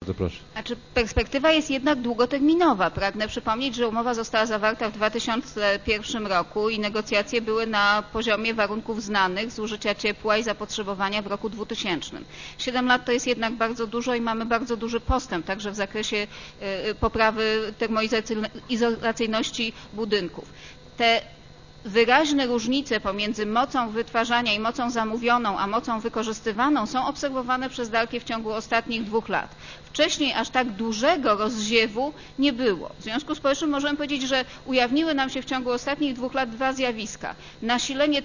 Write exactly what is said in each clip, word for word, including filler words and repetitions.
Bardzo proszę. Znaczy, perspektywa jest jednak długoterminowa. Pragnę przypomnieć, że umowa została zawarta w dwa tysiące pierwszym roku i negocjacje były na poziomie warunków znanych zużycia ciepła i zapotrzebowania w roku dwutysięcznym. Siedem lat to jest jednak bardzo dużo i mamy bardzo duży postęp, także w zakresie poprawy termoizolacyjności budynków. Te wyraźne różnice pomiędzy mocą wytwarzania i mocą zamówioną, a mocą wykorzystywaną są obserwowane przez Dalkie w ciągu ostatnich dwóch lat. Wcześniej aż tak dużego rozziewu nie było. W związku z powyższym możemy powiedzieć, że ujawniły nam się w ciągu ostatnich dwóch lat dwa zjawiska. Nasilenie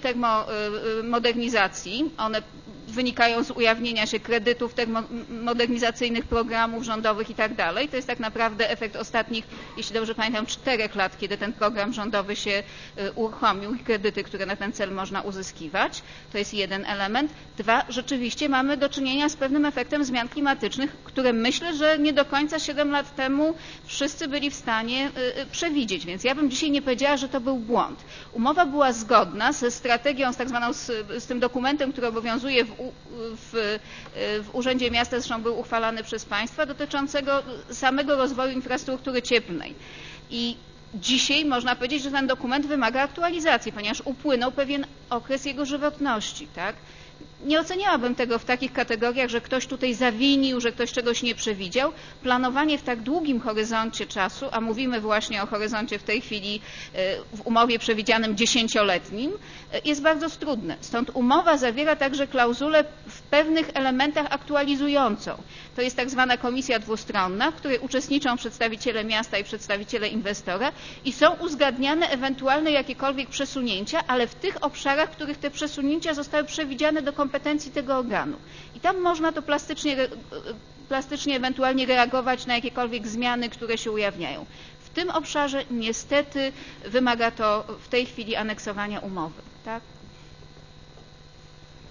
termomodernizacji, one wynikają z ujawnienia się kredytów termomodernizacyjnych, programów rządowych i tak dalej. To jest tak naprawdę efekt ostatnich, jeśli dobrze pamiętam, czterech lat, kiedy ten program rządowy się uruchomił i kredyty, które na ten cel można uzyskiwać. To jest jeden element. Dwa, rzeczywiście mamy do czynienia z pewnym efektem zmian klimatycznych, które myślę, że nie do końca siedem lat temu wszyscy byli w stanie przewidzieć. Więc ja bym dzisiaj nie powiedziała, że to był błąd. Umowa była zgodna ze strategią, z tak zwaną, z, z tym dokumentem, który obowiązuje w W, w Urzędzie Miasta, zresztą był uchwalany przez państwa, dotyczącego samego rozwoju infrastruktury cieplnej. I dzisiaj można powiedzieć, że ten dokument wymaga aktualizacji, ponieważ upłynął pewien okres jego żywotności, tak? Nie oceniałabym tego w takich kategoriach, że ktoś tutaj zawinił, że ktoś czegoś nie przewidział. Planowanie w tak długim horyzoncie czasu, a mówimy właśnie o horyzoncie w tej chwili w umowie przewidzianym dziesięcioletnim, jest bardzo trudne. Stąd umowa zawiera także klauzulę w pewnych elementach aktualizującą. To jest tak zwana komisja dwustronna, w której uczestniczą przedstawiciele miasta i przedstawiciele inwestora i są uzgadniane ewentualne jakiekolwiek przesunięcia, ale w tych obszarach, w których te przesunięcia zostały przewidziane do kompetencji tego organu. I tam można to plastycznie, plastycznie ewentualnie reagować na jakiekolwiek zmiany, które się ujawniają. W tym obszarze niestety wymaga to w tej chwili aneksowania umowy. Tak?